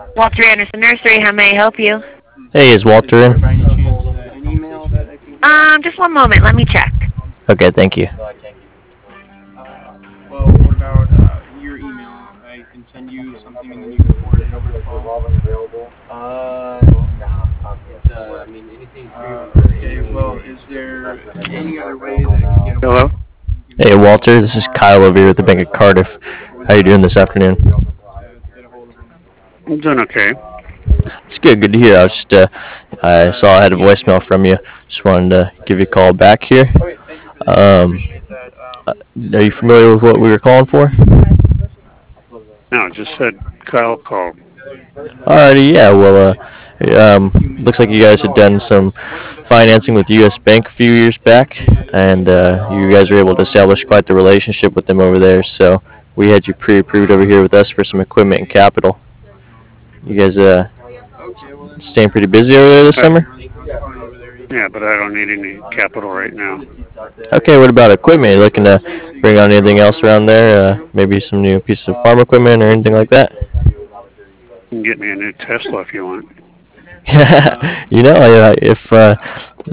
Walter Anderson Nursery, how may I help you? Hey, is Walter in? Just one moment, let me check. Okay, thank you. Hello? Hey, Walter, this is Kyle over here with the Bank of Cardiff. How you doing this afternoon? I'm doing okay. It's good, good to hear. I saw I had a voicemail from you. Just wanted to give you a call back here. Um, are you familiar with what we were calling for? No, it just said Kyle called. Alrighty, yeah. Well, looks like you guys had done some financing with U.S. Bank a few years back, and you guys were able to establish quite the relationship with them over there. So we had you pre-approved over here with us for some equipment and capital. You guys staying pretty busy over there this Uh, summer? yeah, but I don't need any capital right now. Okay, what about equipment? You looking to bring on anything else around there? Maybe some new pieces of farm equipment or anything like that? You can get me a new Tesla if you want. If